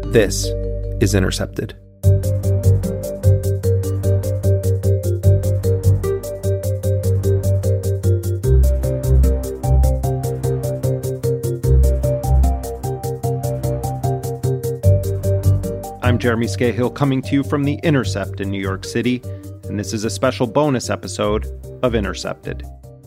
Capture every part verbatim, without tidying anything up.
This is Intercepted. I'm Jeremy Scahill, coming to you from The Intercept in New York City, and this is a special bonus episode of Intercepted.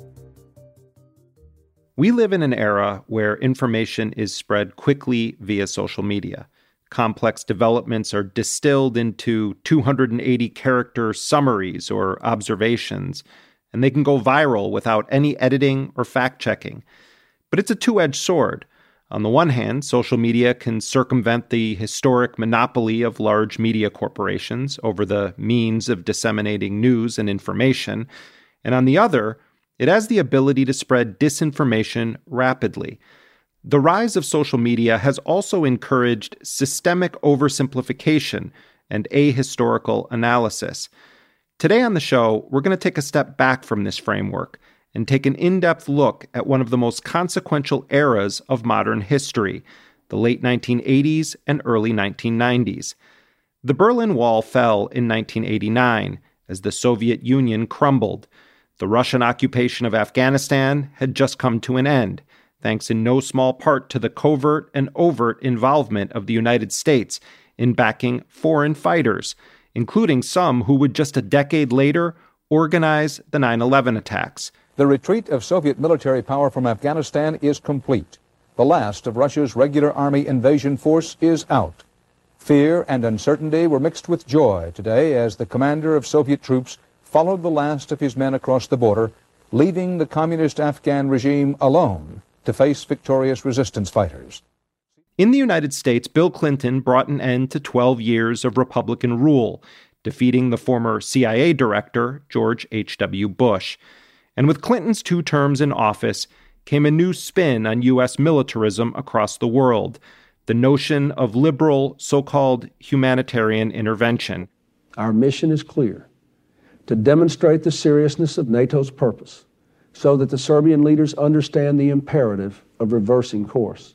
We live in an era where information is spread quickly via social media. Complex developments are distilled into two hundred eighty character summaries or observations, and they can go viral without any editing or fact-checking. But it's a two-edged sword. On the one hand, social media can circumvent the historic monopoly of large media corporations over the means of disseminating news and information. And on the other, it has the ability to spread disinformation rapidly. The rise of social media has also encouraged systemic oversimplification and ahistorical analysis. Today on the show, we're going to take a step back from this framework and take an in-depth look at one of the most consequential eras of modern history, the late nineteen eighties and early nineteen nineties. The Berlin Wall fell in nineteen eighty-nine as the Soviet Union crumbled. The Russian occupation of Afghanistan had just come to an end, thanks in no small part to the covert and overt involvement of the United States in backing foreign fighters, including some who would just a decade later organize the nine eleven attacks. The retreat of Soviet military power from Afghanistan is complete. The last of Russia's regular army invasion force is out. Fear and uncertainty were mixed with joy today as the commander of Soviet troops followed the last of his men across the border, leaving the communist Afghan regime alone to face victorious resistance fighters. In the United States, Bill Clinton brought an end to twelve years of Republican rule, defeating the former C I A director, George H W Bush. And with Clinton's two terms in office came a new spin on U S militarism across the world, the notion of liberal, so-called humanitarian intervention. Our mission is clear: to demonstrate the seriousness of NATO's purpose, so that the Serbian leaders understand the imperative of reversing course,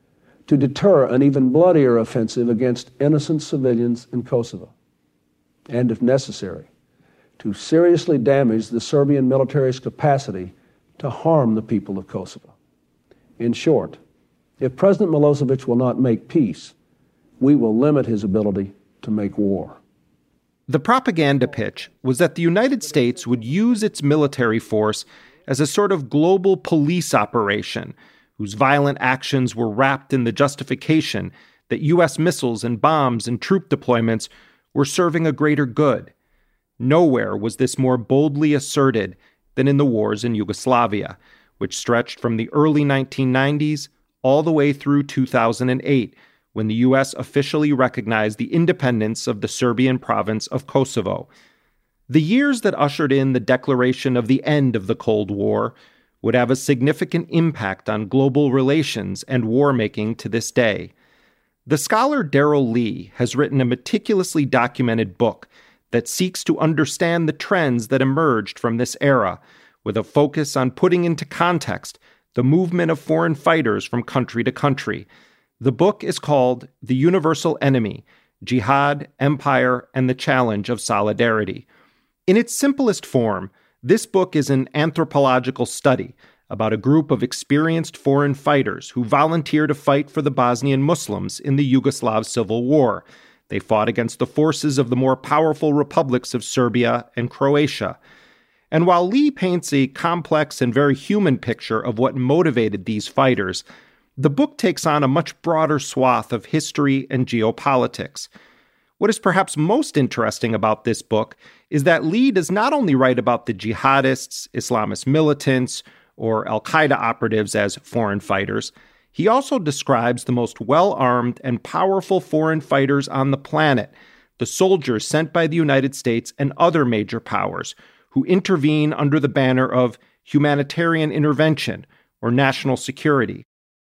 to deter an even bloodier offensive against innocent civilians in Kosovo, and if necessary, to seriously damage the Serbian military's capacity to harm the people of Kosovo. In short, if President Milosevic will not make peace, we will limit his ability to make war. The propaganda pitch was that the United States would use its military force as a sort of global police operation, whose violent actions were wrapped in the justification that U S missiles and bombs and troop deployments were serving a greater good. Nowhere was this more boldly asserted than in the wars in Yugoslavia, which stretched from the early nineteen nineties all the way through two thousand eight, when the U S officially recognized the independence of the Serbian province of Kosovo. The years that ushered in the declaration of the end of the Cold War would have a significant impact on global relations and war-making to this day. The scholar Darrell Lea has written a meticulously documented book that seeks to understand the trends that emerged from this era, with a focus on putting into context the movement of foreign fighters from country to country. The book is called The Universal Enemy: Jihad, Empire, and the Challenge of Solidarity. In its simplest form, this book is an anthropological study about a group of experienced foreign fighters who volunteer to fight for the Bosnian Muslims in the Yugoslav Civil War. They fought against the forces of the more powerful republics of Serbia and Croatia. And while Lea paints a complex and very human picture of what motivated these fighters, the book takes on a much broader swath of history and geopolitics. What is perhaps most interesting about this book is that Lea does not only write about the jihadists, Islamist militants, or al-Qaeda operatives as foreign fighters, he also describes the most well-armed and powerful foreign fighters on the planet, the soldiers sent by the United States and other major powers, who intervene under the banner of humanitarian intervention or national security.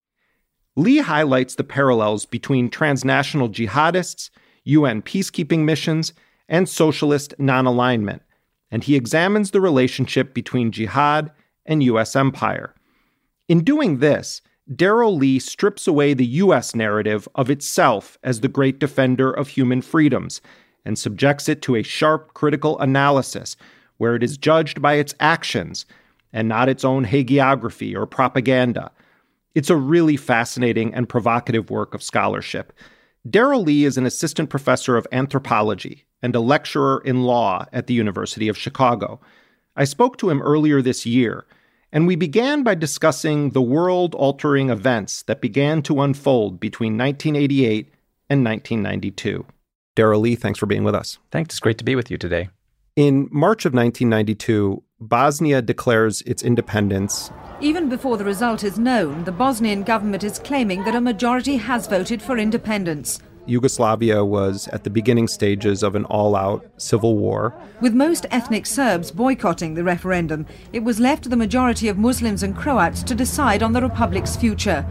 Lea highlights the parallels between transnational jihadists, U N peacekeeping missions, and socialist non-alignment, and he examines the relationship between jihad and U S empire. In doing this, Darrell Lea strips away the U S narrative of itself as the great defender of human freedoms and subjects it to a sharp critical analysis where it is judged by its actions and not its own hagiography or propaganda. It's a really fascinating and provocative work of scholarship. Darrell Lea is an assistant professor of anthropology and a lecturer in law at the University of Chicago. I spoke to him earlier this year, and we began by discussing the world-altering events that began to unfold between nineteen eighty-eight and nineteen ninety-two. Darrell Lea, thanks for being with us. Thanks. It's great to be with you today. In March of nineteen ninety-two, Bosnia declares its independence. Even before the result is known, the Bosnian government is claiming that a majority has voted for independence. Yugoslavia was at the beginning stages of an all-out civil war. With most ethnic Serbs boycotting the referendum, it was left to the majority of Muslims and Croats to decide on the republic's future.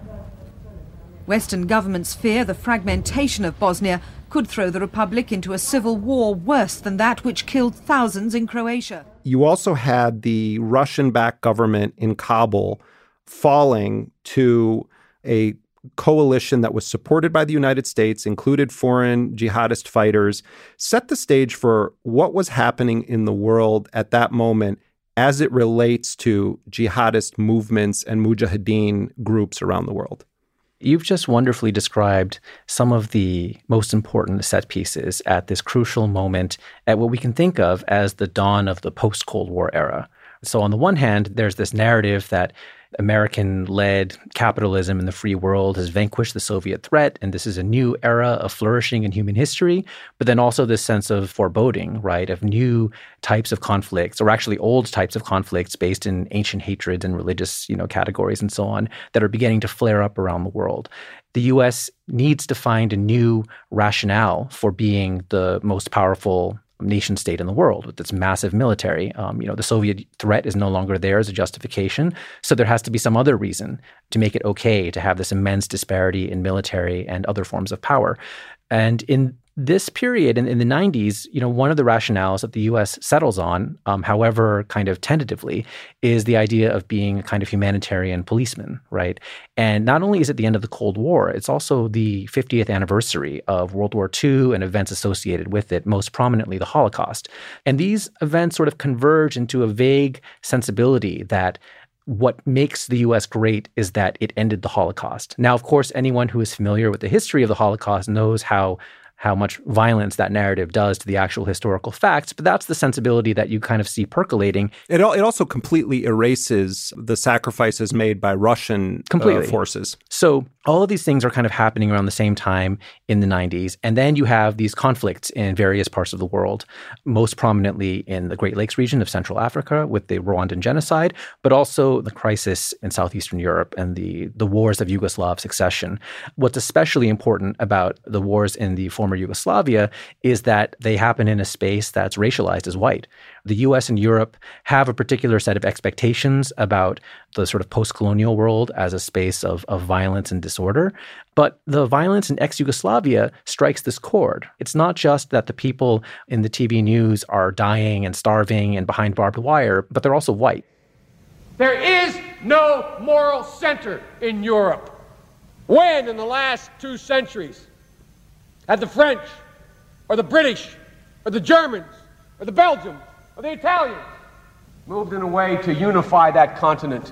Western governments fear the fragmentation of Bosnia could throw the republic into a civil war worse than that which killed thousands in Croatia. You also had the Russian-backed government in Kabul falling to a coalition that was supported by the United States, included foreign jihadist fighters, set the stage for what was happening in the world at that moment as it relates to jihadist movements and mujahideen groups around the world. You've just wonderfully described some of the most important set pieces at this crucial moment at what we can think of as the dawn of the post-Cold War era. So on the one hand, there's this narrative that American-led capitalism in the free world has vanquished the Soviet threat, and this is a new era of flourishing in human history, but then also this sense of foreboding, right, of new types of conflicts, or actually old types of conflicts based in ancient hatreds and religious, you know, categories and so on, that are beginning to flare up around the world. The U S needs to find a new rationale for being the most powerful nation state in the world with its massive military. Um, you know, the Soviet threat is no longer there as a justification. So there has to be some other reason to make it okay to have this immense disparity in military and other forms of power. And in this period, in, in the nineties, you know, one of the rationales that the U S settles on, um, however kind of tentatively, is the idea of being a kind of humanitarian policeman, right? And not only is it the end of the Cold War, it's also the fiftieth anniversary of World War Two and events associated with it, most prominently the Holocaust. And these events sort of converge into a vague sensibility that what makes the U S great is that it ended the Holocaust. Now, of course, anyone who is familiar with the history of the Holocaust knows how how much violence that narrative does to the actual historical facts, but that's the sensibility that you kind of see percolating. It, it also completely erases the sacrifices made by Russian uh, forces. So all of these things are kind of happening around the same time in the nineties. And then you have these conflicts in various parts of the world, most prominently in the Great Lakes region of Central Africa with the Rwandan genocide, but also the crisis in Southeastern Europe and the, the wars of Yugoslav succession. What's especially important about the wars in the former Yugoslavia is that they happen in a space that's racialized as white. The U S and Europe have a particular set of expectations about the sort of post-colonial world as a space of, of violence and disorder. But the violence in ex-Yugoslavia strikes this chord. It's not just that the people in the T V news are dying and starving and behind barbed wire, but they're also white. There is no moral center in Europe. When in the last two centuries had the French or the British or the Germans or the Belgians or the Italians moved in a way to unify that continent,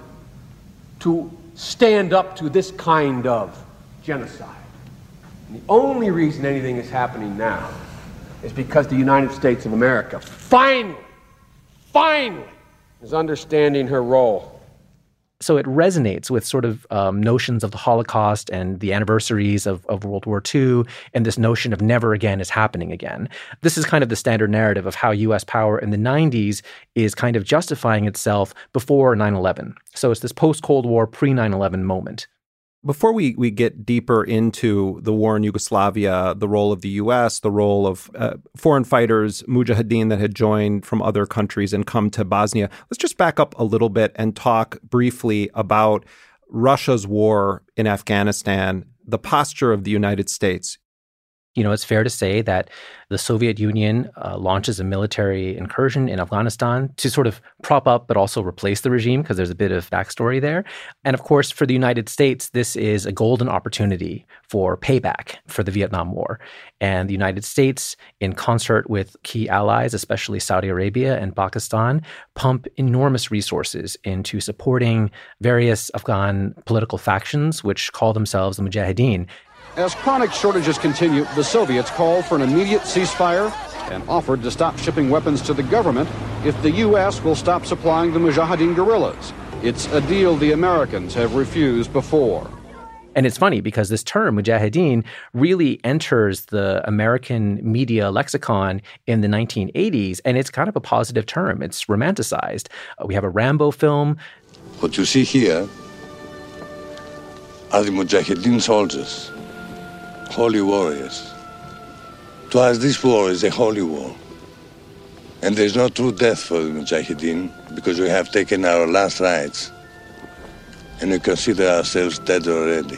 to stand up to this kind of genocide? And the only reason anything is happening now is because the United States of America finally, finally is understanding her role. So it resonates with sort of um, notions of the Holocaust and the anniversaries of, of World War Two, and this notion of never again is happening again. This is kind of the standard narrative of how U S power in the nineties is kind of justifying itself before nine eleven. So it's this post-Cold War, pre nine eleven moment. Before we, we get deeper into the war in Yugoslavia, the role of the U S, the role of uh, foreign fighters, mujahideen that had joined from other countries and come to Bosnia, let's just back up a little bit and talk briefly about Russia's war in Afghanistan, the posture of the United States. You know, it's fair to say that the Soviet Union uh, launches a military incursion in Afghanistan to sort of prop up but also replace the regime, because there's a bit of backstory there. And of course, for the United States, this is a golden opportunity for payback for the Vietnam War. And the United States, in concert with key allies, especially Saudi Arabia and Pakistan, pump enormous resources into supporting various Afghan political factions, which call themselves the Mujahideen. As chronic shortages continue, the Soviets called for an immediate ceasefire and offered to stop shipping weapons to the government if the U S will stop supplying the Mujahideen guerrillas. It's a deal the Americans have refused before. And it's funny because this term, Mujahideen, really enters the American media lexicon in the nineteen eighties, and it's kind of a positive term. It's romanticized. Uh, we have a Rambo film. What you see here are the Mujahideen soldiers, holy warriors. To us, this war is a holy war. And there's no true death for the Mujahideen because we have taken our last rites and we consider ourselves dead already.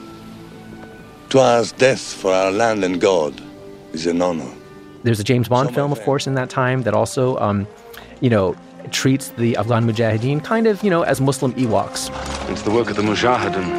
To us, death for our land and God is an honor. There's a James Bond so film, of course, in that time that also, um, you know, treats the Afghan Mujahideen kind of, you know, as Muslim Ewoks. It's the work of the Mujahideen.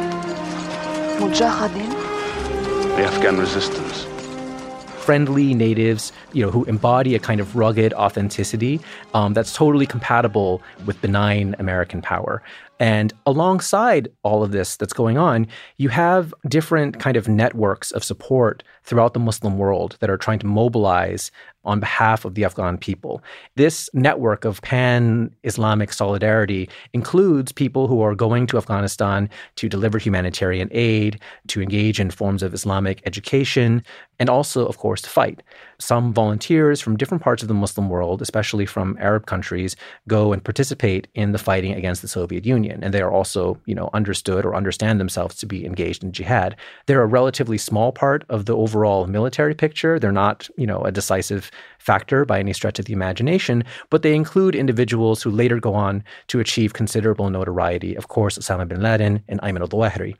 Mujahideen? The Afghan resistance. Friendly natives, you know, who embody a kind of rugged authenticity um, that's totally compatible with benign American power. And alongside all of this that's going on, you have different kind of networks of support throughout the Muslim world that are trying to mobilize on behalf of the Afghan people. This network of pan-Islamic solidarity includes people who are going to Afghanistan to deliver humanitarian aid, to engage in forms of Islamic education, and also, of course, to fight. Some volunteers from different parts of the Muslim world, especially from Arab countries, go and participate in the fighting against the Soviet Union. And they are also, you know, understood or understand themselves to be engaged in jihad. They're a relatively small part of the overall military picture. They're not, you know, a decisive factor by any stretch of the imagination, but they include individuals who later go on to achieve considerable notoriety. Of course, Osama bin Laden and Ayman al-Zawahiri.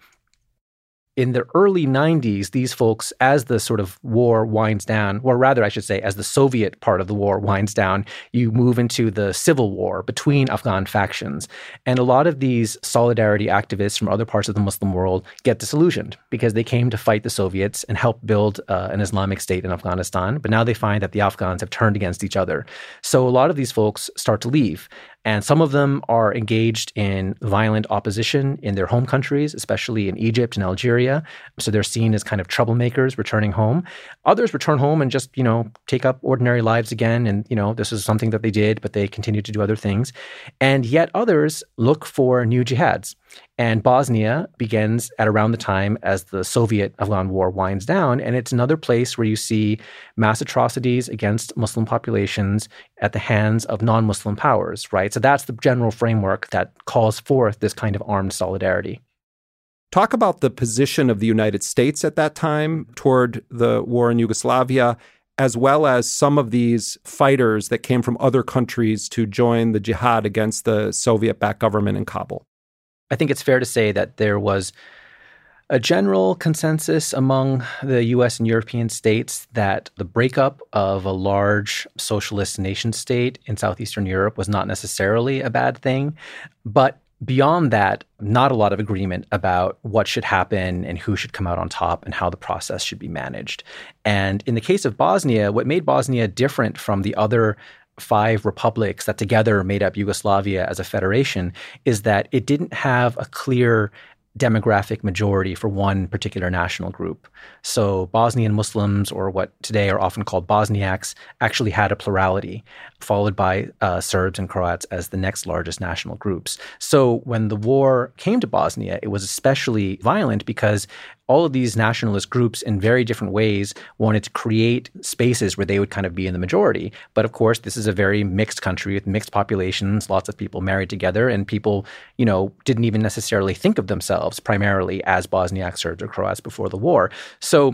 In the early nineties, these folks, as the sort of war winds down, or rather, I should say, as the Soviet part of the war winds down, you move into the civil war between Afghan factions. And a lot of these solidarity activists from other parts of the Muslim world get disillusioned because they came to fight the Soviets and help build uh, an Islamic state in Afghanistan. But now they find that the Afghans have turned against each other. So a lot of these folks start to leave. And some of them are engaged in violent opposition in their home countries, especially in Egypt and Algeria. So they're seen as kind of troublemakers returning home. Others return home and just, you know, take up ordinary lives again. And, you know, this is something that they did, but they continue to do other things. And yet others look for new jihads. And Bosnia begins at around the time as the Soviet-Afghan war winds down, and it's another place where you see mass atrocities against Muslim populations at the hands of non-Muslim powers, right? So that's the general framework that calls forth this kind of armed solidarity. Talk about the position of the United States at that time toward the war in Yugoslavia, as well as some of these fighters that came from other countries to join the jihad against the Soviet-backed government in Kabul. I think it's fair to say that there was a general consensus among the U S and European states that the breakup of a large socialist nation state in southeastern Europe was not necessarily a bad thing. But beyond that, not a lot of agreement about what should happen and who should come out on top and how the process should be managed. And in the case of Bosnia, what made Bosnia different from the other five republics that together made up Yugoslavia as a federation is that it didn't have a clear demographic majority for one particular national group. So Bosnian Muslims, or what today are often called Bosniaks, actually had a plurality, followed by uh, Serbs and Croats as the next largest national groups. So when the war came to Bosnia, it was especially violent because all of these nationalist groups in very different ways wanted to create spaces where they would kind of be in the majority. But of course, this is a very mixed country with mixed populations, lots of people married together, and people, you know, didn't even necessarily think of themselves primarily as Bosniak Serbs or Croats before the war. So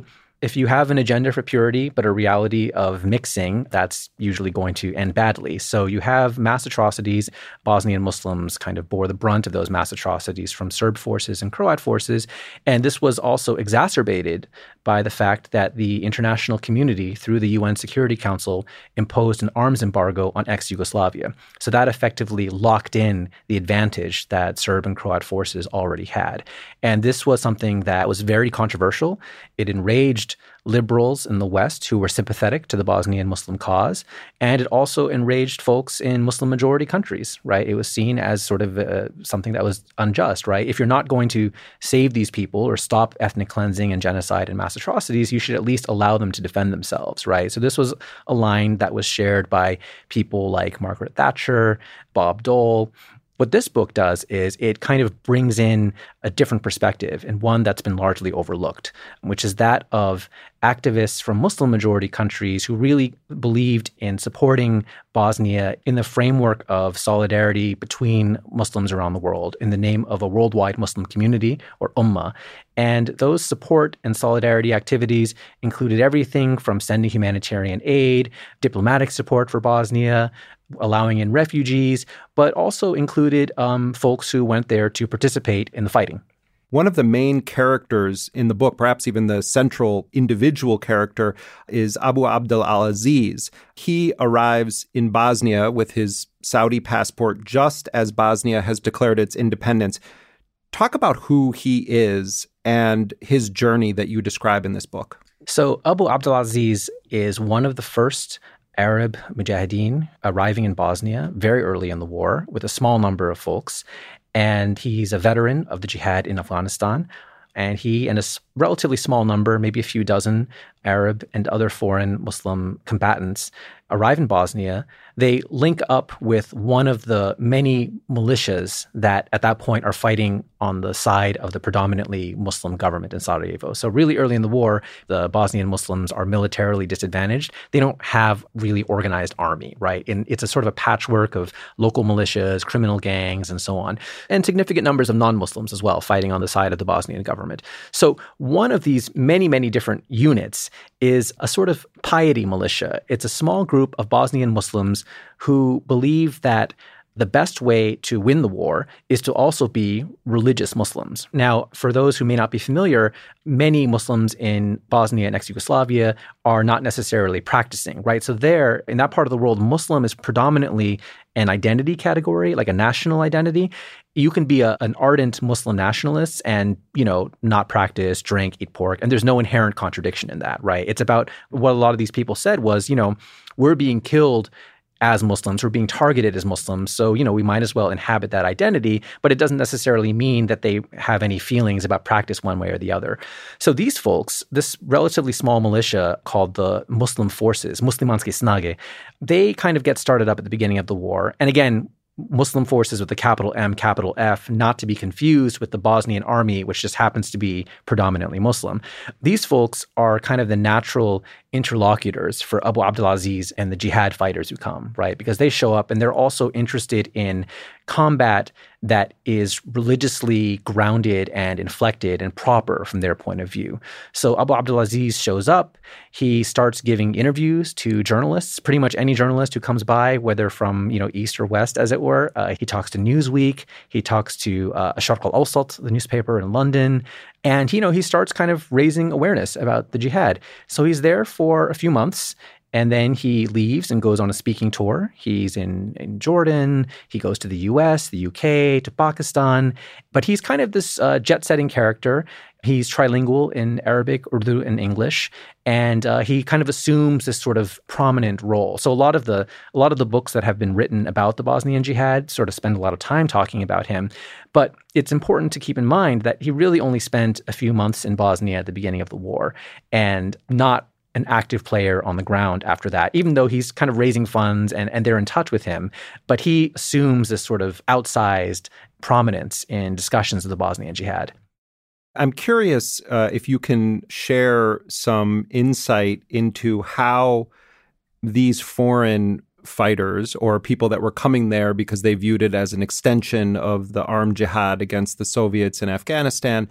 if you have an agenda for purity, but a reality of mixing, that's usually going to end badly. So you have mass atrocities. Bosnian Muslims kind of bore the brunt of those mass atrocities from Serb forces and Croat forces. And this was also exacerbated by the fact that the international community, through the U N Security Council, imposed an arms embargo on ex-Yugoslavia. So that effectively locked in the advantage that Serb and Croat forces already had. And this was something that was very controversial. It enraged liberals in the West who were sympathetic to the Bosnian Muslim cause. And it also enraged folks in Muslim-majority countries, right? It was seen as sort of uh, something that was unjust, right? If you're not going to save these people or stop ethnic cleansing and genocide and mass atrocities, you should at least allow them to defend themselves, right? So this was a line that was shared by people like Margaret Thatcher, Bob Dole. What this book does is it kind of brings in a different perspective, and one that's been largely overlooked, which is that of activists from Muslim-majority countries who really believed in supporting Bosnia in the framework of solidarity between Muslims around the world in the name of a worldwide Muslim community, or Ummah. And those support and solidarity activities included everything from sending humanitarian aid, diplomatic support for Bosnia, allowing in refugees, but also included um, folks who went there to participate in the fighting. One of the main characters in the book, perhaps even the central individual character, is Abu Abdel al-Aziz. He arrives in Bosnia with his Saudi passport just as Bosnia has declared its independence. Talk about who he is and his journey that you describe in this book. So Abu Abdel al-Aziz is one of the first Arab mujahideen arriving in Bosnia very early in the war with a small number of folks. And he's a veteran of the jihad in Afghanistan. And he and a relatively small number, maybe a few dozen Arab and other foreign Muslim combatants arrive in Bosnia. They link up with one of the many militias that at that point are fighting on the side of the predominantly Muslim government in Sarajevo. So really early in the war, the Bosnian Muslims are militarily disadvantaged. They don't have really organized army, right? And it's a sort of a patchwork of local militias, criminal gangs, and so on, and significant numbers of non-Muslims as well fighting on the side of the Bosnian government. So one of these many, many different units is a sort of piety militia. It's a small group of Bosnian Muslims who believe that the best way to win the war is to also be religious Muslims. Now, for those who may not be familiar, many Muslims in Bosnia and ex-Yugoslavia are not necessarily practicing, right? So there, in that part of the world, Muslim is predominantly an identity category, like a national identity. You can be a, an ardent Muslim nationalist and, you know, not practice, drink, eat pork, and there's no inherent contradiction in that, right? It's about what a lot of these people said was, you know, we're being killed as Muslims, we're being targeted as Muslims. So, you know, we might as well inhabit that identity, but it doesn't necessarily mean that they have any feelings about practice one way or the other. So these folks, this relatively small militia called the Muslim Forces, Muslimanske snage, they kind of get started up at the beginning of the war. And again, Muslim forces with the capital M, capital F, not to be confused with the Bosnian army, which just happens to be predominantly Muslim. These folks are kind of the natural interlocutors for Abu Abdelaziz and the jihad fighters who come, right? Because they show up and they're also interested in combat that is religiously grounded and inflected and proper from their point of view. So Abu Abdelaziz shows up. He starts giving interviews to journalists, pretty much any journalist who comes by, whether from, you know, east or west, as it were. Uh, he talks to Newsweek. He talks to uh, Asharq al-Awsat, the newspaper in London. And, you know, he starts kind of raising awareness about the jihad. So he's there for a few months. And then he leaves and goes on a speaking tour. He's in, in Jordan. He goes to the U S, the U K, to Pakistan. But he's kind of this uh, jet-setting character. He's trilingual in Arabic, Urdu, and English. And uh, he kind of assumes this sort of prominent role. So a lot of the a lot of the books that have been written about the Bosnian jihad sort of spend a lot of time talking about him. But it's important to keep in mind that he really only spent a few months in Bosnia at the beginning of the war and not an active player on the ground after that, even though he's kind of raising funds and, and they're in touch with him. But he assumes this sort of outsized prominence in discussions of the Bosnian jihad. I'm curious uh, if you can share some insight into how these foreign fighters or people that were coming there because they viewed it as an extension of the armed jihad against the Soviets in Afghanistan,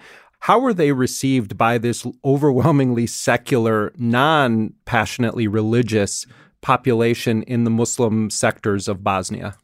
How were they received by this overwhelmingly secular, non-passionately religious population in the Muslim sectors of Bosnia?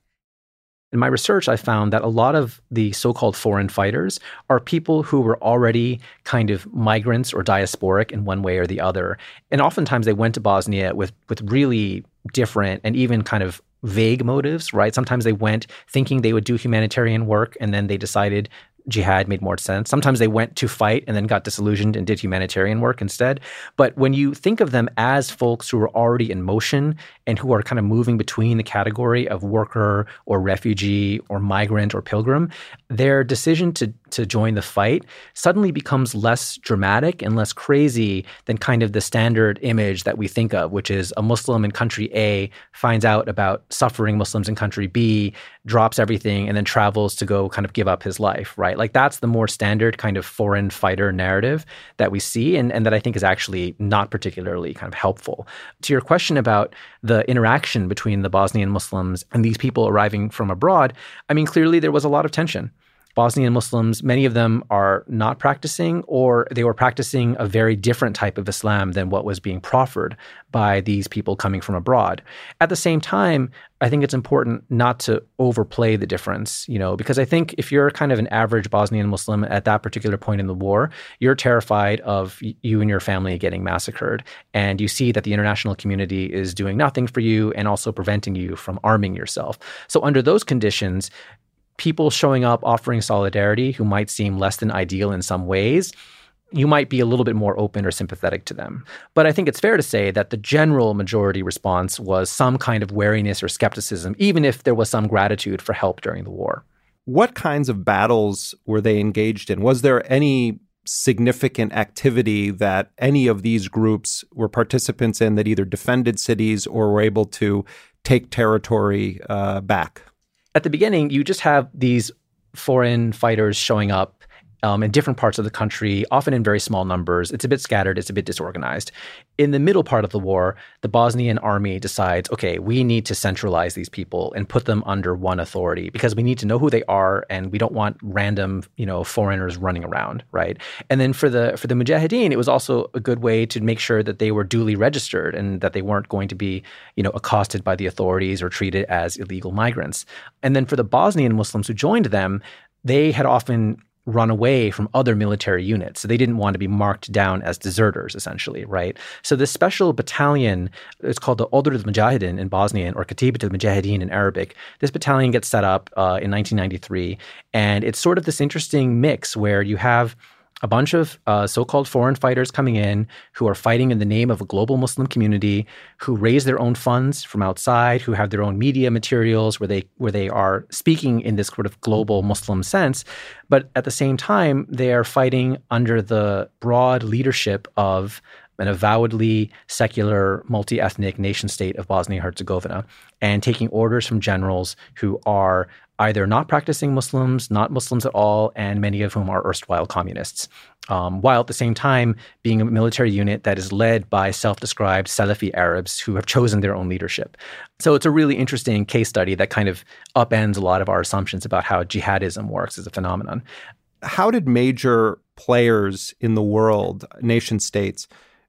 In my research, I found that a lot of the so-called foreign fighters are people who were already kind of migrants or diasporic in one way or the other. And oftentimes they went to Bosnia with, with really different and even kind of vague motives, right? Sometimes they went thinking they would do humanitarian work, and then they decided jihad made more sense. Sometimes they went to fight and then got disillusioned and did humanitarian work instead. But when you think of them as folks who are already in motion and who are kind of moving between the category of worker or refugee or migrant or pilgrim, their decision to, to join the fight suddenly becomes less dramatic and less crazy than kind of the standard image that we think of, which is a Muslim in country A finds out about suffering Muslims in country B, drops everything, and then travels to go kind of give up his life, right? Like that's the more standard kind of foreign fighter narrative that we see, and, and that I think is actually not particularly kind of helpful. To your question about the interaction between the Bosnian Muslims and these people arriving from abroad, I mean, clearly there was a lot of tension. Bosnian Muslims, many of them are not practicing, or they were practicing a very different type of Islam than what was being proffered by these people coming from abroad. At the same time, I think it's important not to overplay the difference, you know, because I think if you're kind of an average Bosnian Muslim at that particular point in the war, you're terrified of you and your family getting massacred. And you see that the international community is doing nothing for you and also preventing you from arming yourself. So under those conditions, people showing up offering solidarity who might seem less than ideal in some ways, you might be a little bit more open or sympathetic to them. But I think it's fair to say that the general majority response was some kind of wariness or skepticism, even if there was some gratitude for help during the war. What kinds of battles were they engaged in? Was there any significant activity that any of these groups were participants in that either defended cities or were able to take territory uh, back? At the beginning, you just have these foreign fighters showing up um, in different parts of the country, often in very small numbers. It's a bit scattered. It's a bit disorganized. In the middle part of the war, the Bosnian army decides, okay, we need to centralize these people and put them under one authority because we need to know who they are and we don't want random, you know, foreigners running around, right? And then for the for the Mujahideen, it was also a good way to make sure that they were duly registered and that they weren't going to be, you know, accosted by the authorities or treated as illegal migrants. And then for the Bosnian Muslims who joined them, they had often run away from other military units. So they didn't want to be marked down as deserters, essentially, right? So this special battalion, it's called the Order of the Mujahideen in Bosnian, or Katibat al-Mujahideen in Arabic. This battalion gets set up uh, in nineteen ninety-three, and it's sort of this interesting mix where you have a bunch of uh, so-called foreign fighters coming in who are fighting in the name of a global Muslim community, who raise their own funds from outside, who have their own media materials where they where they are speaking in this sort of global Muslim sense. But at the same time, they are fighting under the broad leadership of an avowedly secular, multi-ethnic nation state of Bosnia-Herzegovina, and taking orders from generals who are either not practicing Muslims, not Muslims at all, and many of whom are erstwhile communists, um, while at the same time being a military unit that is led by self-described Salafi Arabs who have chosen their own leadership. So it's a really interesting case study that kind of upends a lot of our assumptions about how jihadism works as a phenomenon. How did major players in the world, nation states,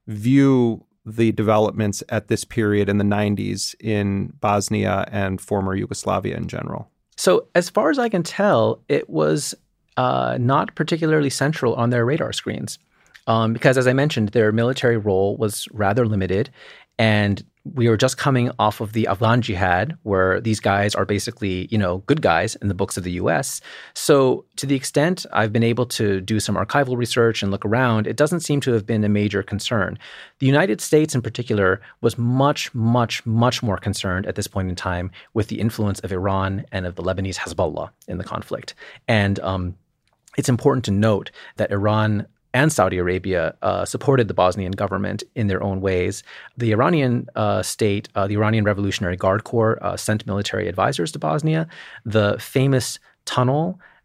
view the developments at this period in the nineties in Bosnia and former Yugoslavia in general? So as far as I can tell, it was uh, not particularly central on their radar screens um, because, as I mentioned, their military role was rather limited. And we were just coming off of the Afghan Jihad, where these guys are basically, you know, good guys in the books of the U S. So to the extent I've been able to do some archival research and look around, it doesn't seem to have been a major concern. The United States in particular was much, much, much more concerned at this point in time with the influence of Iran and of the Lebanese Hezbollah in the conflict. And um, it's important to note that Iran and Saudi Arabia uh, supported the Bosnian government in their own ways. The Iranian uh, state, uh, the Iranian Revolutionary Guard Corps, uh, sent military advisors to Bosnia. The famous tunnel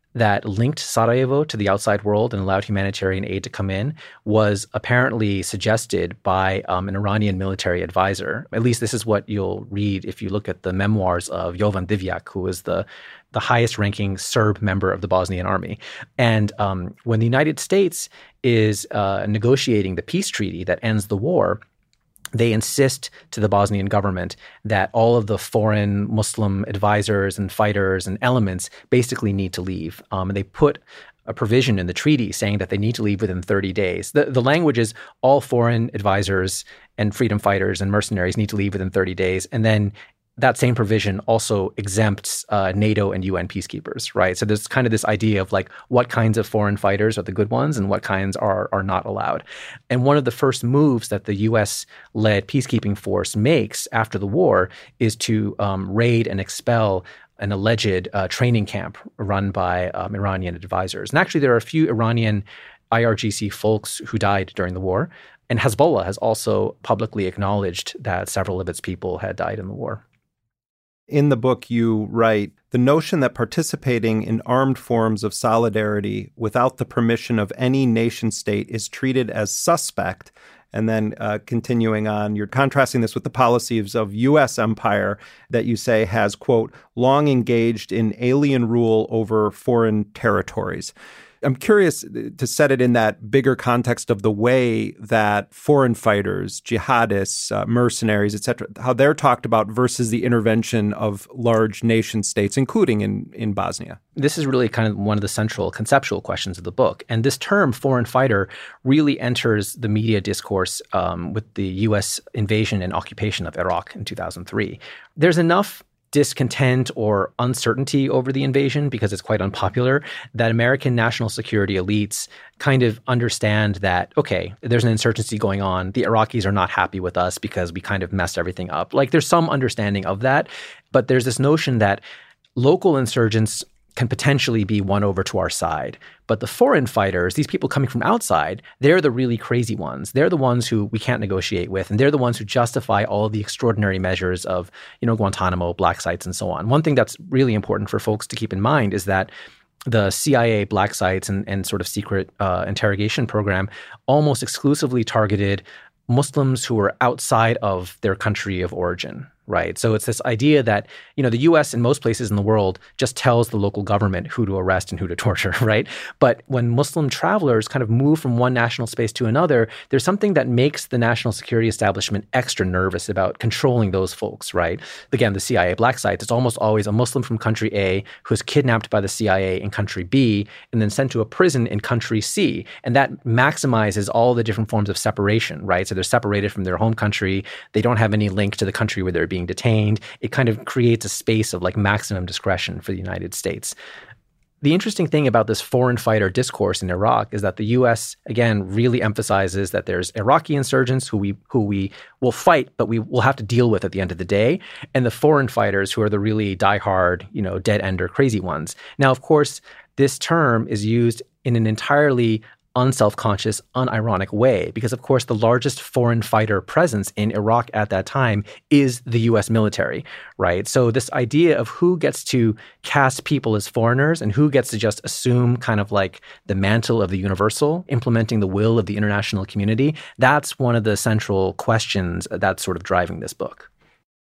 that linked Sarajevo to the outside world and allowed humanitarian aid to come in was apparently suggested by um, an Iranian military advisor. At least this is what you'll read if you look at the memoirs of Jovan Divjak, who was the, the highest-ranking Serb member of the Bosnian army. And um, when the United States is uh, negotiating the peace treaty that ends the war, they insist to the Bosnian government that all of the foreign Muslim advisors and fighters and elements basically need to leave. Um, and they put a provision in the treaty saying that they need to leave within thirty days. The, the language is all foreign advisors and freedom fighters and mercenaries need to leave within thirty days. And then that same provision also exempts uh, NATO and U N peacekeepers, right? So there's kind of this idea of like what kinds of foreign fighters are the good ones and what kinds are are not allowed. And one of the first moves that the U S-led peacekeeping force makes after the war is to um, raid and expel an alleged uh, training camp run by um, Iranian advisors. And actually, there are a few Iranian I R G C folks who died during the war. And Hezbollah has also publicly acknowledged that several of its people had died in the war. In the book, you write, the notion that participating in armed forms of solidarity without the permission of any nation state is treated as suspect. And then uh, continuing on, you're contrasting this with the policies of U S empire that you say has, quote, long engaged in alien rule over foreign territories. I'm curious to set it in that bigger context of the way that foreign fighters, jihadists, uh, mercenaries, et cetera, how they're talked about versus the intervention of large nation states, including in, in Bosnia. This is really kind of one of the central conceptual questions of the book. And this term, foreign fighter, really enters the media discourse um, with the U S invasion and occupation of Iraq in two thousand three. There's enough discontent or uncertainty over the invasion because it's quite unpopular, that American national security elites kind of understand that, okay, there's an insurgency going on. The Iraqis are not happy with us because we kind of messed everything up. Like there's some understanding of that, but there's this notion that local insurgents can potentially be won over to our side. But the foreign fighters, these people coming from outside, they're the really crazy ones. They're the ones who we can't negotiate with. And they're the ones who justify all of the extraordinary measures of, you know, Guantanamo, black sites, and so on. One thing that's really important for folks to keep in mind is that the C I A black sites and, and sort of secret uh, interrogation program almost exclusively targeted Muslims who were outside of their country of origin, right? So it's this idea that, you know, the U S in most places in the world just tells the local government who to arrest and who to torture, right? But when Muslim travelers kind of move from one national space to another, there's something that makes the national security establishment extra nervous about controlling those folks, right? Again, the C I A black sites, it's almost always a Muslim from country A who is kidnapped by the C I A in country B and then sent to a prison in country C. And that maximizes all the different forms of separation, right? So they're separated from their home country. They don't have any link to the country where they're being detained. It kind of creates a space of like maximum discretion for the United States. The interesting thing about this foreign fighter discourse in Iraq is that the U S, again, really emphasizes that there's Iraqi insurgents who we who we will fight, but we will have to deal with at the end of the day, and the foreign fighters who are the really diehard, you know, dead-ender crazy ones. Now, of course, this term is used in an entirely unself-conscious, unironic way, because of course the largest foreign fighter presence in Iraq at that time is the U S military, right? So this idea of who gets to cast people as foreigners and who gets to just assume kind of like the mantle of the universal, implementing the will of the international community, that's one of the central questions that's sort of driving this book.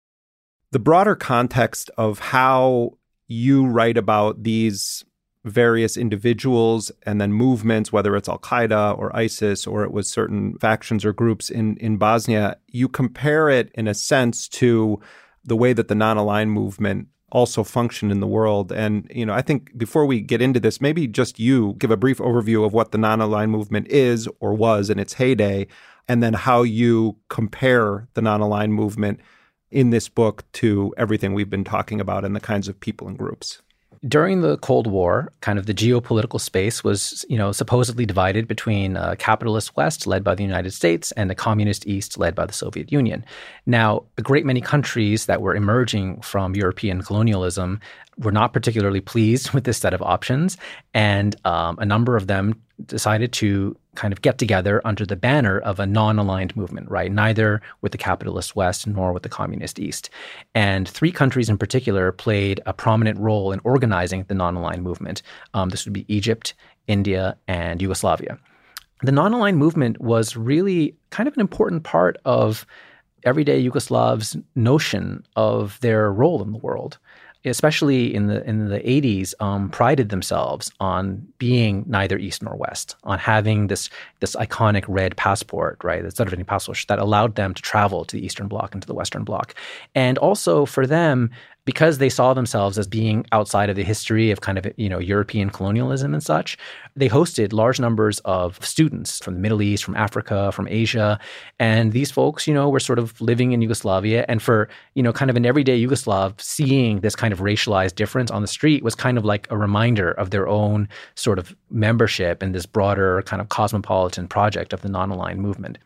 The broader context of how you write about these various individuals and then movements, whether it's Al-Qaeda or ISIS or it was certain factions or groups in, in Bosnia, you compare it in a sense to the way that the non-aligned movement also functioned in the world. And, you know, I think before we get into this, maybe just you give a brief overview of what the non-aligned movement is or was in its heyday, and then how you compare the non-aligned movement in this book to everything we've been talking about and the kinds of people and groups. During the Cold War, kind of the geopolitical space was, you know, supposedly divided between a capitalist West led by the United States and a communist East led by the Soviet Union. Now, a great many countries that were emerging from European colonialism were not particularly pleased with this set of options, and um, a number of them decided to kind of get together under the banner of a non-aligned movement, right? Neither with the capitalist West nor with the communist East. And three countries in particular played a prominent role in organizing the non-aligned movement. Um, this would be Egypt, India, and Yugoslavia. The non-aligned movement was really kind of an important part of everyday Yugoslavs' notion of their role in the world. Especially in the in the eighties, um, prided themselves on being neither East nor West, on having this this iconic red passport, right, the Czerwony Pasoš, that allowed them to travel to the Eastern Bloc and to the Western Bloc. And also for them, because they saw themselves as being outside of the history of kind of, you know, European colonialism and such, they hosted large numbers of students from the Middle East, from Africa, from Asia. And these folks, you know, were sort of living in Yugoslavia. And for, you know, kind of an everyday Yugoslav, seeing this kind of racialized difference on the street was kind of like a reminder of their own sort of membership in this broader kind of cosmopolitan project of the non-aligned movement.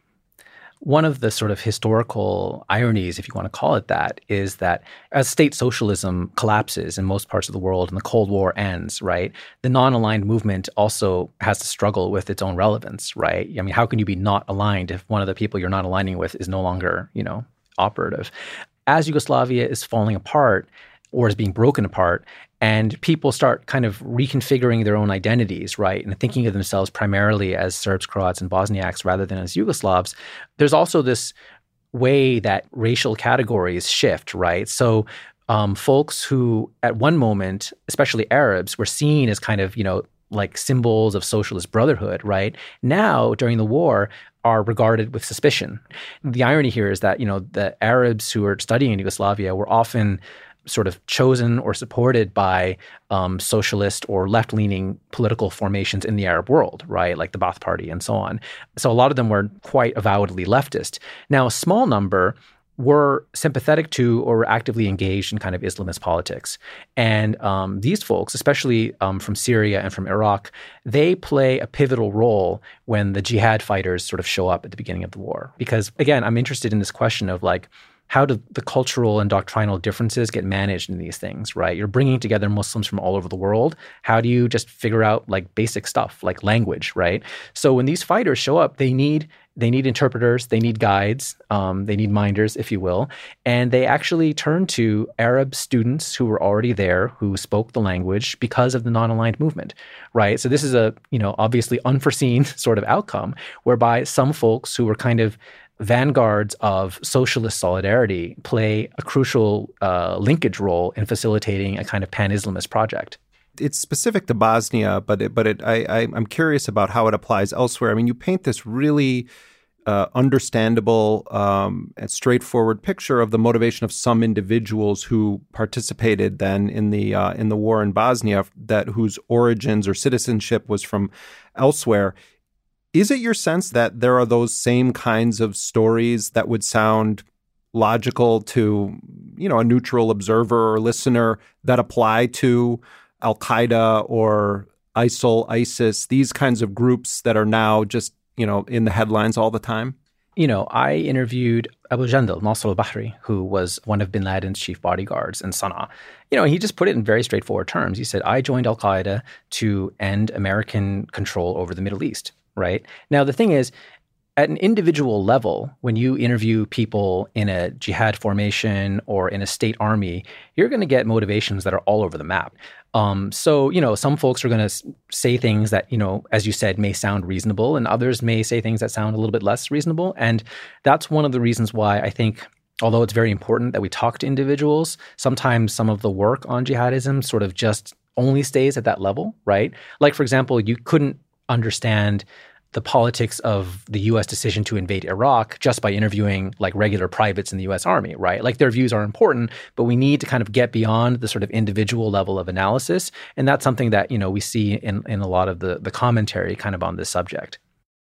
One of the sort of historical ironies, if you want to call it that, is that as state socialism collapses in most parts of the world and the Cold War ends, right, the non-aligned movement also has to struggle with its own relevance, right? I mean, how can you be not aligned if one of the people you're not aligning with is no longer, you know, operative? As Yugoslavia is falling apart or is being broken apart, and people start kind of reconfiguring their own identities, right, and thinking of themselves primarily as Serbs, Croats, and Bosniaks rather than as Yugoslavs, there's also this way that racial categories shift, right? So um, folks who at one moment, especially Arabs, were seen as kind of, you know, like symbols of socialist brotherhood, right? Now, during the war, are regarded with suspicion. The irony here is that, you know, the Arabs who were studying in Yugoslavia were often sort of chosen or supported by um, socialist or left-leaning political formations in the Arab world, right, like the Ba'ath Party and so on. So a lot of them were quite avowedly leftist. Now, a small number were sympathetic to or were actively engaged in kind of Islamist politics. And um, these folks, especially um, from Syria and from Iraq, they play a pivotal role when the jihad fighters sort of show up at the beginning of the war. Because, again, I'm interested in this question of like, how do the cultural and doctrinal differences get managed in these things, right? You're bringing together Muslims from all over the world. How do you just figure out like basic stuff like language, right? So when these fighters show up, they need they need interpreters, they need guides, um, they need minders, if you will. And they actually turn to Arab students who were already there, who spoke the language because of the non-aligned movement, right? So this is a, you know, obviously unforeseen sort of outcome whereby some folks who were kind of vanguards of socialist solidarity play a crucial uh, linkage role in facilitating a kind of pan-Islamist project. It's specific to Bosnia, but it, but it, I, I, I'm curious about how it applies elsewhere. I mean, you paint this really uh, understandable um, and straightforward picture of the motivation of some individuals who participated then in the uh, in the war in Bosnia, that whose origins or citizenship was from elsewhere. Is it your sense that there are those same kinds of stories that would sound logical to, you know, a neutral observer or listener that apply to Al-Qaeda or ISIL, ISIS, these kinds of groups that are now just, you know, in the headlines all the time? You know, I interviewed Abu Jandal, Nasr al-Bahri, who was one of bin Laden's chief bodyguards in Sana'a. You know, he just put it in very straightforward terms. He said, I joined Al-Qaeda to end American control over the Middle East. Right? Now, the thing is, at an individual level, when you interview people in a jihad formation or in a state army, you're going to get motivations that are all over the map. Um, so, you know, some folks are going to say things that, you know, as you said, may sound reasonable, and others may say things that sound a little bit less reasonable. And that's one of the reasons why I think, although it's very important that we talk to individuals, sometimes some of the work on jihadism sort of just only stays at that level, right? Like, for example, you couldn't understand the politics of the U S decision to invade Iraq just by interviewing like regular privates in the U S Army, right? Like their views are important, but we need to kind of get beyond the sort of individual level of analysis. And that's something that, you know, we see in, in a lot of the, the commentary kind of on this subject.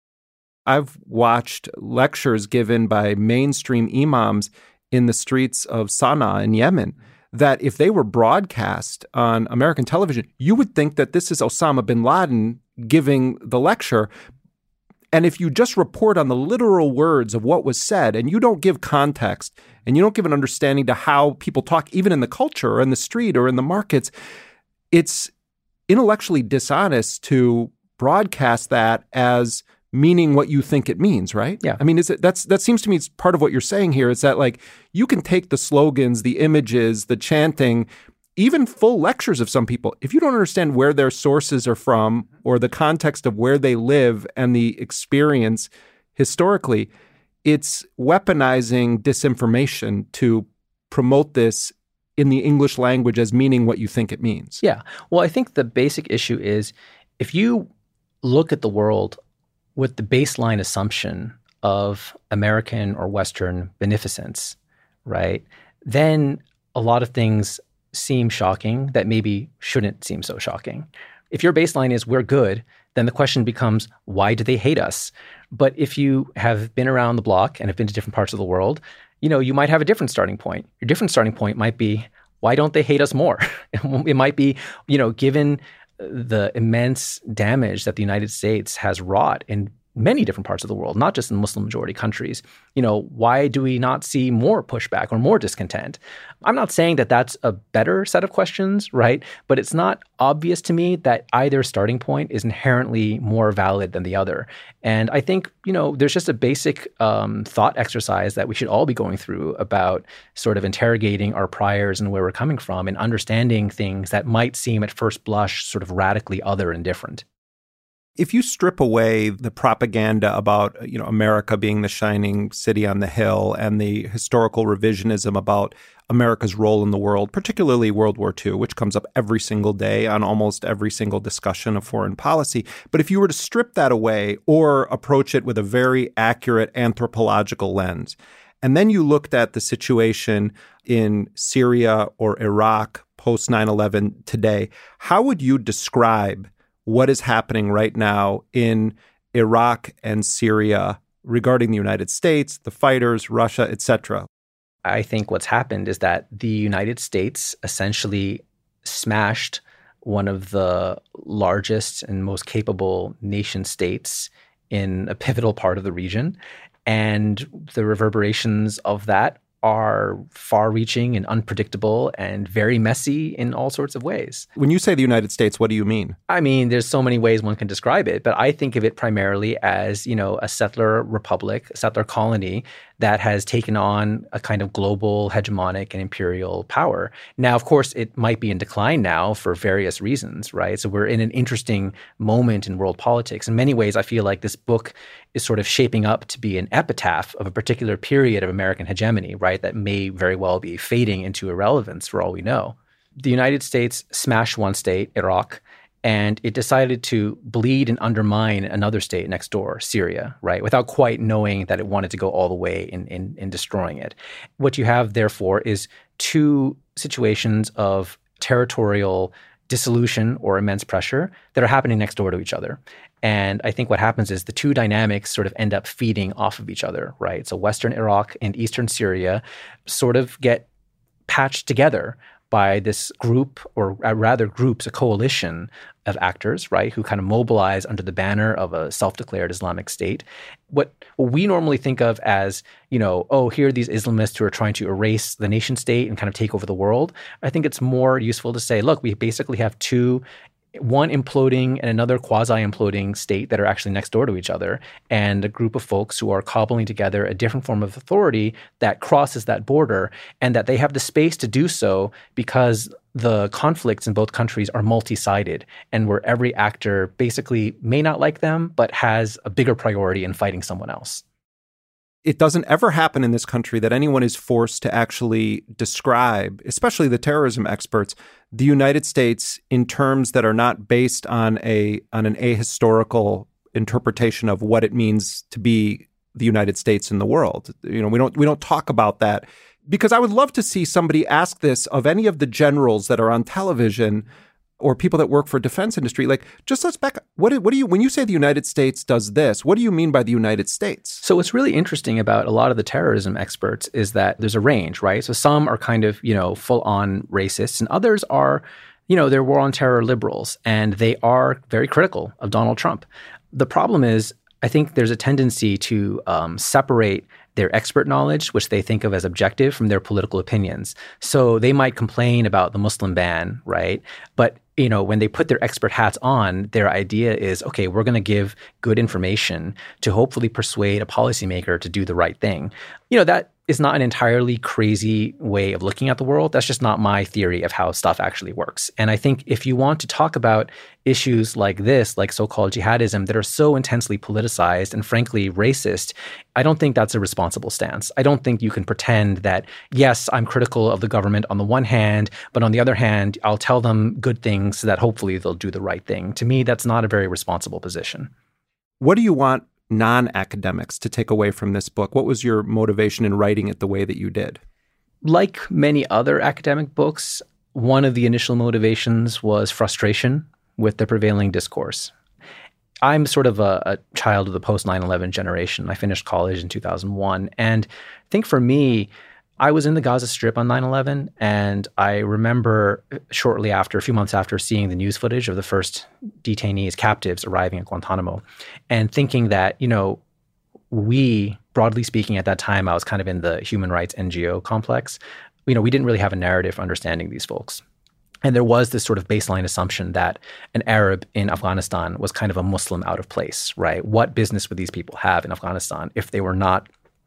I've watched lectures given by mainstream imams in the streets of Sana'a in Yemen that if they were broadcast on American television, you would think that this is Osama bin Laden giving the lecture. And if you just report on the literal words of what was said and you don't give context and you don't give an understanding to how people talk, even in the culture or in the street or in the markets, it's intellectually dishonest to broadcast that as meaning what you think it means, right? Yeah. I mean, is it that's that seems to me it's part of what you're saying here is that like you can take the slogans, the images, the chanting, even full lectures of some people. If you don't understand where their sources are from or the context of where they live and the experience historically, it's weaponizing disinformation to promote this in the English language as meaning what you think it means. Yeah. Well, I think the basic issue is if you look at the world with the baseline assumption of American or Western beneficence, right, then a lot of things seem shocking that maybe shouldn't seem so shocking. If your baseline is we're good, then the question becomes, why do they hate us? But if you have been around the block and have been to different parts of the world, you know, you might have a different starting point. Your different starting point might be, why don't they hate us more? It might be, you know, given the immense damage that the United States has wrought in many different parts of the world, not just in Muslim majority countries, you know, why do we not see more pushback or more discontent? I'm not saying that that's a better set of questions, right? But it's not obvious to me that either starting point is inherently more valid than the other. And I think, you know, there's just a basic um, thought exercise that we should all be going through about sort of interrogating our priors and where we're coming from and understanding things that might seem at first blush sort of radically other and different. If you strip away the propaganda about, you know, America being the shining city on the hill and the historical revisionism about America's role in the world, particularly World War Two, which comes up every single day on almost every single discussion of foreign policy. But if you were to strip that away or approach it with a very accurate anthropological lens, and then you looked at the situation in Syria or Iraq post nine eleven today, how would you describe what is happening right now in Iraq and Syria regarding the United States, the fighters, Russia, et cetera? I think what's happened is that the United States essentially smashed one of the largest and most capable nation states in a pivotal part of the region. And the reverberations of that are far-reaching and unpredictable and very messy in all sorts of ways. When you say the United States, what do you mean? I mean, there's so many ways one can describe it, but I think of it primarily as, you know, a settler republic, a settler colony that has taken on a kind of global hegemonic and imperial power. Now, of course, it might be in decline now for various reasons, right? So we're in an interesting moment in world politics. In many ways, I feel like this book is sort of shaping up to be an epitaph of a particular period of American hegemony, right? That may very well be fading into irrelevance for all we know. The United States smashed one state, Iraq, and it decided to bleed and undermine another state next door, Syria, right, without quite knowing that it wanted to go all the way in, in, in destroying it. What you have, therefore, is two situations of territorial dissolution or immense pressure that are happening next door to each other. And I think what happens is the two dynamics sort of end up feeding off of each other, right? So Western Iraq and Eastern Syria sort of get patched together by this group, or rather groups, a coalition of actors, right, who kind of mobilize under the banner of a self-declared Islamic State. What, what we normally think of as, you know, oh, here are these Islamists who are trying to erase the nation state and kind of take over the world. I think it's more useful to say, look, we basically have two one imploding and another quasi-imploding state that are actually next door to each other, and a group of folks who are cobbling together a different form of authority that crosses that border, and that they have the space to do so because the conflicts in both countries are multi-sided, and where every actor basically may not like them, but has a bigger priority in fighting someone else. It doesn't ever happen in this country that anyone is forced to actually describe, especially the terrorism experts, the United States in terms that are not based on a on an ahistorical interpretation of what it means to be the United States in the world. You know, we don't we don't talk about that, because I would love to see somebody ask this of any of the generals that are on television or people that work for defense industry. Like, just let's back up. What, what do you, when you say the United States does this, what do you mean by the United States? So what's really interesting about a lot of the terrorism experts is that there's a range, right? So some are kind of, you know, full on racists, and others are, you know, they're war on terror liberals, and they are very critical of Donald Trump. The problem is, I think there's a tendency to um, separate their expert knowledge, which they think of as objective, from their political opinions. So they might complain about the Muslim ban, right? But you know, when they put their expert hats on, their idea is, okay, we're going to give good information to hopefully persuade a policymaker to do the right thing. You know, that is not an entirely crazy way of looking at the world. That's just not my theory of how stuff actually works. And I think if you want to talk about issues like this, like so-called jihadism, that are so intensely politicized and frankly racist, I don't think that's a responsible stance. I don't think you can pretend that, yes, I'm critical of the government on the one hand, but on the other hand, I'll tell them good things so that hopefully they'll do the right thing. To me, that's not a very responsible position. What do you want non-academics to take away from this book? What was your motivation in writing it the way that you did? Like many other academic books, one of the initial motivations was frustration with the prevailing discourse. I'm sort of a, a child of the post nine eleven generation. I finished college in two thousand one. And I think for me, I was in the Gaza Strip on nine eleven, and I remember shortly after, a few months after, seeing the news footage of the first detainees, captives arriving at Guantanamo, and thinking that, you know, we, broadly speaking, at that time, I was kind of in the human rights N G O complex. You know, we didn't really have a narrative for understanding these folks. And there was this sort of baseline assumption that an Arab in Afghanistan was kind of a Muslim out of place, right? What business would these people have in Afghanistan if they were not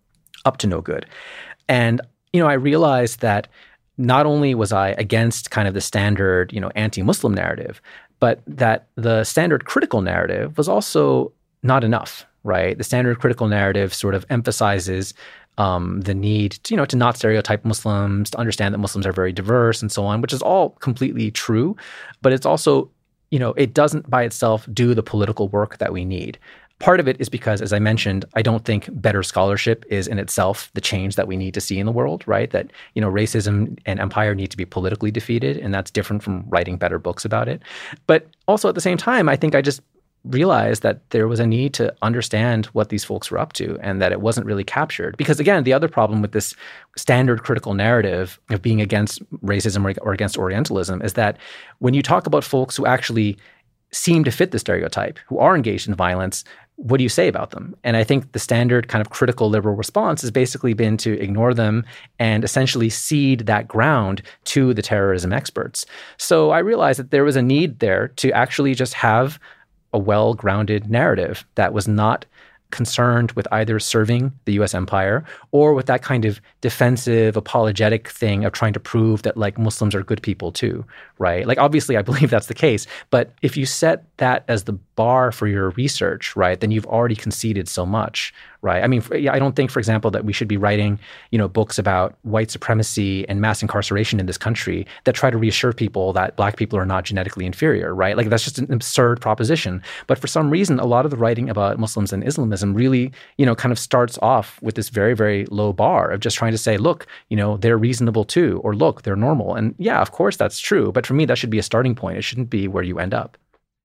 up to no good? And you know, I realized that not only was I against kind of the standard, you know, anti-Muslim narrative, but that the standard critical narrative was also not enough, right? The standard critical narrative sort of emphasizes um, the need to, you know, to not stereotype Muslims, to understand that Muslims are very diverse and so on, which is all completely true. But it's also, you know, it doesn't by itself do the political work that we need. Part of it is because, as I mentioned, I don't think better scholarship is in itself the change that we need to see in the world, right? That, you know, racism and empire need to be politically defeated, and that's different from writing better books about it. But also at the same time, I think I just realized that there was a need to understand what these folks were up to and that it wasn't really captured. Because again, the other problem with this standard critical narrative of being against racism or, or against Orientalism is that when you talk about folks who actually seem to fit the stereotype, who are engaged in violence, what do you say about them? And I think the standard kind of critical liberal response has basically been to ignore them and essentially cede that ground to the terrorism experts. So I realized that there was a need there to actually just have a well-grounded narrative that was not concerned with either serving the U S empire or with that kind of defensive, apologetic thing of trying to prove that like Muslims are good people too, right? Like obviously I believe that's the case, but if you set that as the bar for your research, right, then you've already conceded so much, right? I mean, I don't think, for example, that we should be writing, you know, books about white supremacy and mass incarceration in this country that try to reassure people that black people are not genetically inferior, right? Like that's just an absurd proposition. But for some reason, a lot of the writing about Muslims and Islamism really, you know, kind of starts off with this very, very low bar of just trying to say, look, you know, they're reasonable too, or look, they're normal. And yeah, of course that's true. But for me, that should be a starting point. It shouldn't be where you end up.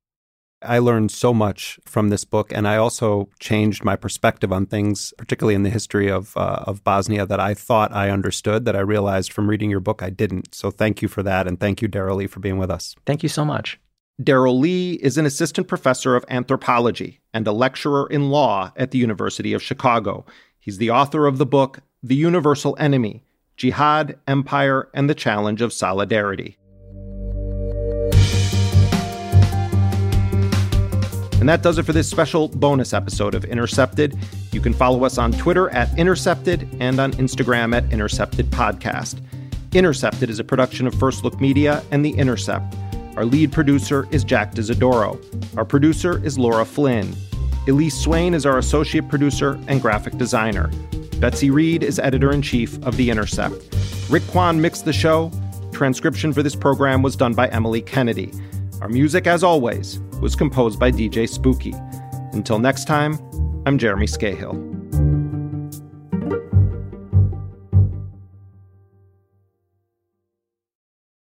I learned so much from this book, and I also changed my perspective on things, particularly in the history of uh, of Bosnia, that I thought I understood, that I realized from reading your book I didn't. So thank you for that, and thank you, Darrell Lee, for being with us. Thank you so much. Darrell Lee is an assistant professor of anthropology and a lecturer in law at the University of Chicago. He's the author of the book, The Universal Enemy, Jihad, Empire, and the Challenge of Solidarity. And that does it for this special bonus episode of Intercepted. You can follow us on Twitter at Intercepted and on Instagram at Intercepted Podcast. Intercepted is a production of First Look Media and The Intercept. Our lead producer is Jack D'Isidoro. Our producer is Laura Flynn. Elise Swain is our associate producer and graphic designer. Betsy Reed is editor-in-chief of The Intercept. Rick Kwan mixed the show. Transcription for this program was done by Emily Kennedy. Our music, as always, was composed by D J Spooky. Until next time, I'm Jeremy Scahill.